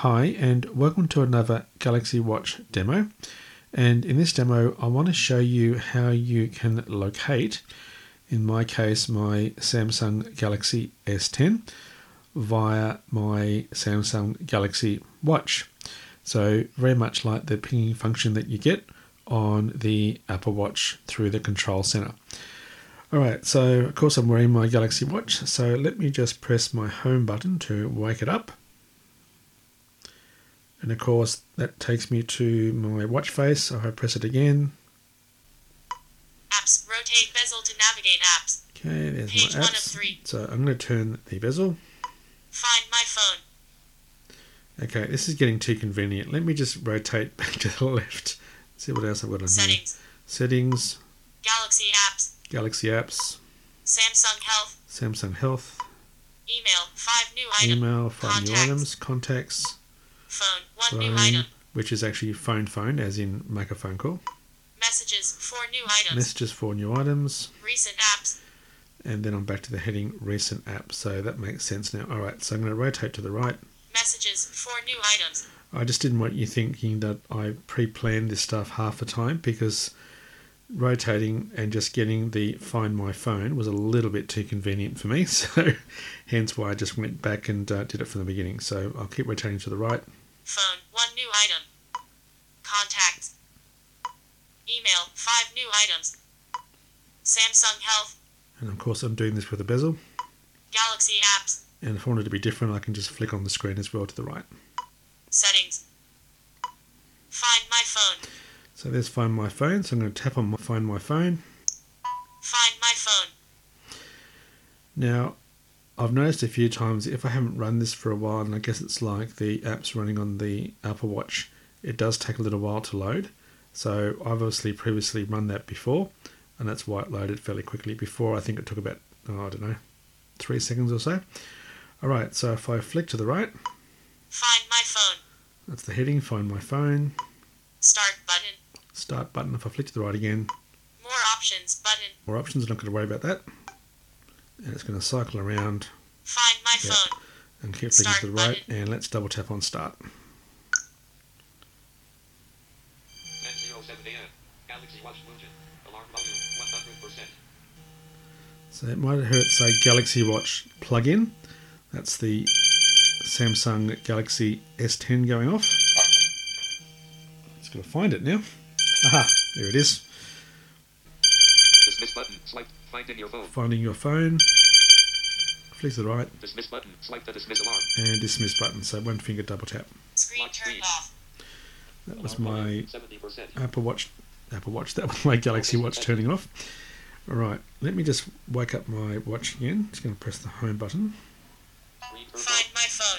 Hi and welcome to another Galaxy Watch demo, and in this demo I want to show you how you can locate, in my case my Samsung Galaxy S10 via my Samsung Galaxy Watch. So very much like the pinging function that you get on the Apple Watch through the control center. Alright, so of course I'm wearing my Galaxy Watch, so let me just press my home button to wake it up. And of course that takes me to my watch face, so I press it again. Apps, rotate bezel to navigate apps. Okay, there's Page my 1 of apps. 3. So I'm going to turn the bezel. Find my phone. Okay, this is getting too convenient. Let me just rotate back to the left. See what else I've got on Settings. here. Settings, Galaxy apps. Galaxy apps, Samsung Health. Samsung Health, Email, 5 new items. email, 5 new Contacts. items, contacts, Phone, 1 new phone, item. which is actually phone, as in make a phone call. Messages, 4 new items. Messages, 4 new items. Recent apps. And then I'm back to the heading recent apps, so that makes sense now. Alright, so I'm going to rotate to the right. Messages, 4 new items. I just didn't want you thinking that I pre-planned this stuff half the time, because rotating and just getting the Find My Phone was a little bit too convenient for me, so hence why I just went back and did it from the beginning. So I'll keep rotating to the right. Phone, 1 new item. Contacts. Email, 5 new items. Samsung Health. And of course I'm doing this with a bezel. Galaxy apps. And if I want it to be different, I can just flick on the screen as well to the right. Settings. Find my phone. So there's Find My Phone. So I'm going to tap on Find My Phone. Find my phone. Now, I've noticed a few times if I haven't run this for a while, and I guess it's like the apps running on the Apple Watch, it does take a little while to load. So I've obviously previously run that before, and that's why it loaded fairly quickly. Before, I think it took about, I don't know, 3 seconds or so. Alright, so if I flick to the right, Find my phone. that's the heading, Find My Phone. Start button. Start button. If I flick to the right again, More options button. more options. I'm not going to worry about that. And it's going to cycle around Find my Yeah. phone. and keep flicking Start to the right. button. And let's double tap on Start. 10:07 a.m. Galaxy Watch Bluetooth. Alarm volume 100%. So it might have heard it say Galaxy Watch plug-in. That's the Samsung Galaxy S10 going off. It's going to find it now. Aha, there it is. Dismiss button. Swipe. Finding your phone. Finding your phone. Flick to the right Dismiss button. Swipe the dismiss alarm. and dismiss button. So one finger double tap. Screen Lock turned screen. off. That was Alarm my volume 70%. Apple Watch. That was my Galaxy Watch turning off. Alright, let me just wake up my watch again. Just going to press the home button. Screen turned Find off. my phone.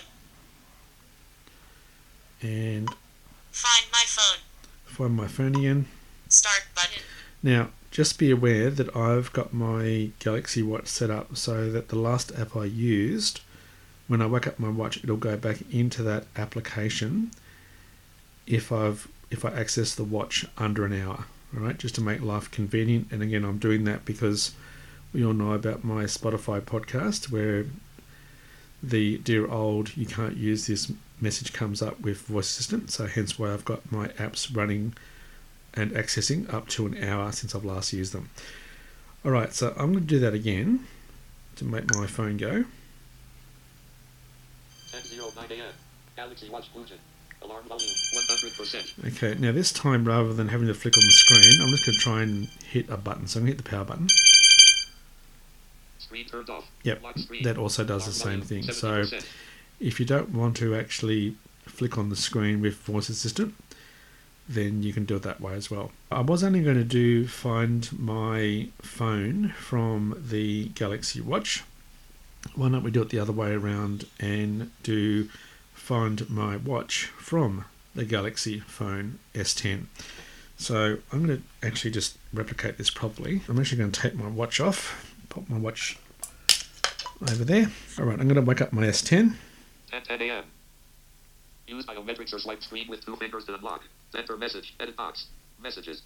And Find my phone. find my phone again. Start button. Now, just be aware that I've got my Galaxy Watch set up so that the last app I used, when I wake up my watch, it'll go back into that application if I access the watch under an hour. Alright, just to make life convenient. And again, I'm doing that because we all know about my Spotify podcast where the dear old you can't use this message comes up with voice assistant, so hence why I've got my apps running and accessing up to an hour since I've last used them. Alright, so I'm going to do that again to make my phone go. 10:09 a.m. Galaxy Watch Bluetooth. Alarm volume 100%. Okay, now this time rather than having to flick on the screen, I'm just going to try and hit a button. So I'm going to hit the power button. Screen turned off. Yep, Lock screen. that also does the Alarm same volume thing. So 70%. if you don't want to actually flick on the screen with voice assistant, then you can do it that way as well. I was only going to do Find My Phone from the Galaxy Watch. Why don't we do it the other way around and do Find My Watch from the Galaxy Phone S10. So I'm going to actually just replicate this properly. I'm actually going to take my watch off, pop my watch over there. Alright, I'm going to wake up my S10. 10:10 a.m. Use biometrics or swipe screen with 2 fingers to unlock. Enter message. Edit box. Messages.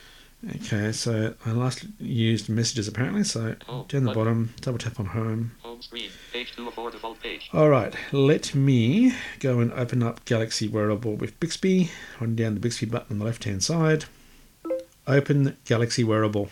Okay, so I last used messages apparently, so Home down the button. bottom, double tap on home, Home Home screen. Page 2 of 4 default page. Alright, let me go and open up Galaxy Wearable with Bixby. On down the Bixby button on the left hand side. Open Galaxy Wearable.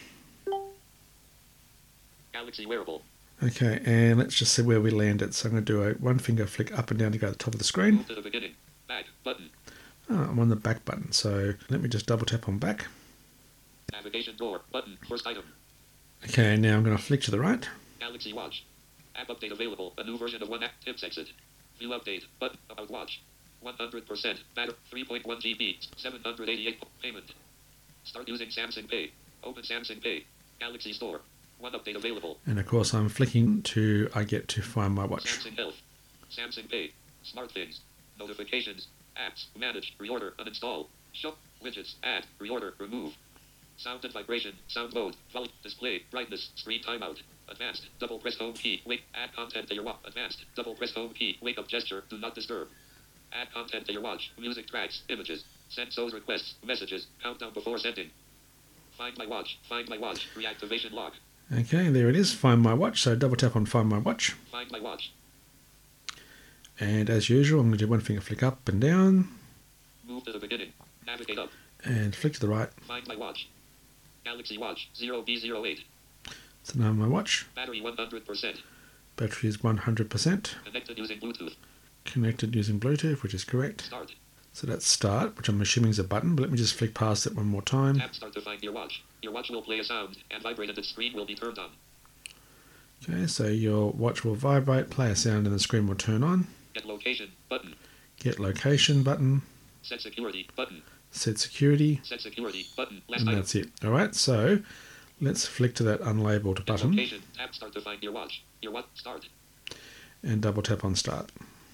Galaxy Wearable. Okay, and let's just see where we landed. So I'm going to do a one finger flick up and down to go to the top of the screen. Move to the beginning. Back button. I'm on the back button, so let me just double tap on back. Navigation door button. First item. Okay, now I'm going to flick to the right. Galaxy Watch. App update available. A new version of One App. Tips exit. View update. Button. About watch. 100%. Battery. 3.1 GB. 788. Payment. Start using Samsung Pay. Open Samsung Pay. Galaxy Store. One update available. And of course I'm flicking to, I get to find my watch. Samsung Health. Samsung Pay. Smart Things. Notifications. Apps. Manage. Reorder. Uninstall. Shop. Widgets. Add. Reorder. Remove. Sound and vibration. Sound mode. Volume. Display. Brightness. Screen timeout. Advanced. Double press home key. Wake. Add content to your watch. Advanced. Double press home key. Wake up gesture. Do not disturb. Add content to your watch. Music tracks. Images. Send SOS requests. Messages. Countdown before sending. Find my watch. Find my watch. Reactivation lock. Okay, there it is. Find my watch. So double tap on Find My Watch. Find my watch. And as usual, I'm going to do one finger flick up and down. Move to the beginning. Navigate up. And flick to the right. Find my watch. Galaxy Watch 0B08. It's the name of my watch. Battery 100%. Battery is 100%. Connected using Bluetooth. Connected using Bluetooth, which is correct. Start. So that's start, which I'm assuming is a button, but let me just flick past it one more time. Tap start to find your watch. Your watch will play a sound and vibrate and the screen will be turned on. Okay, so your watch will vibrate, play a sound, and the screen will turn on. Get location button. Get location button. Set security button. Set security. Set security button. Last And item. that's it. Alright, so let's flick to that unlabeled Get button location. Tap start to find your watch. Your watch start. and double tap on start.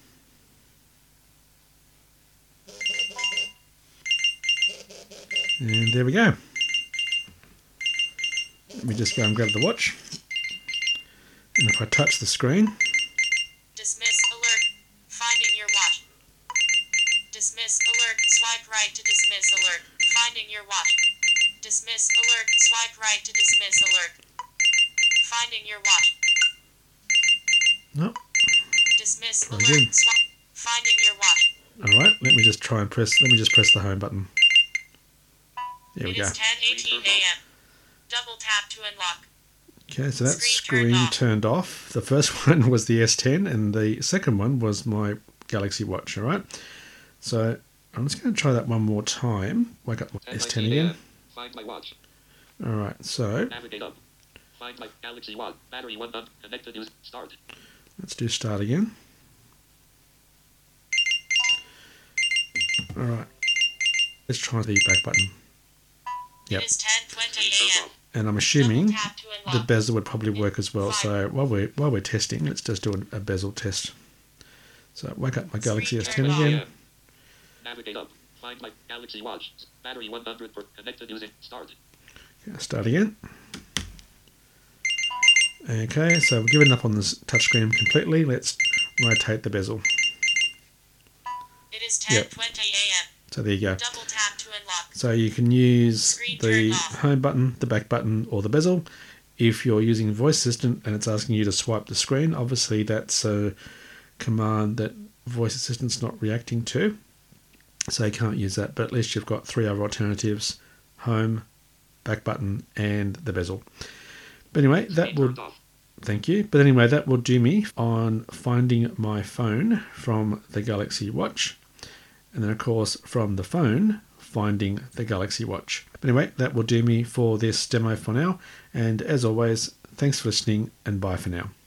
And there we go. Let me just go and grab the watch. And if I touch the screen, Dismiss alert. Finding your watch. Dismiss alert. Swipe right to dismiss alert. Finding your watch. Dismiss alert. Swipe right to dismiss alert. Finding your watch. nope. Dismiss Try alert. again. Finding your watch. Alright, let me just press the home button. There we It go. is 10:18 a.m. Double tap to unlock. Okay, so that Screen screen turned off. The first one was the S10 and the second one was my Galaxy Watch, alright? So I'm just going to try that one more time. Wake up my 10:19 S10 again. a.m. Find my watch. Alright, so Navigate up. Find my Galaxy Watch. Battery 1 up. Connected use. Start. let's do start again. Alright, let's try the back button. Yep. It is 10:20 Turned a.m. off. And I'm assuming Double tap to the unlock. bezel would probably work as well. So while we're testing, let's just do a bezel test. So wake up my Galaxy S10 again. a.m. Navigate up. Find my Galaxy Watch. Battery 100%. Connected using. Start. Okay, start again. Okay, so we've given up on this touchscreen completely. Let's rotate the bezel. It is Yep. 10:20 a.m. So there you go. Double tap to unlock. So you can use Screen the turned off. home button, the back button, or the bezel. If you're using Voice Assistant and it's asking you to swipe the screen, obviously that's a command that Voice Assistant's not reacting to. So you can't use that, but at least you've got three other alternatives: home, back button, and the bezel. But anyway, that Screen would... turned off. Thank you. But anyway, that will do me on finding my phone from the Galaxy Watch. And then, of course, from the phone, finding the Galaxy Watch. But anyway, that will do me for this demo for now. And as always, thanks for listening and bye for now.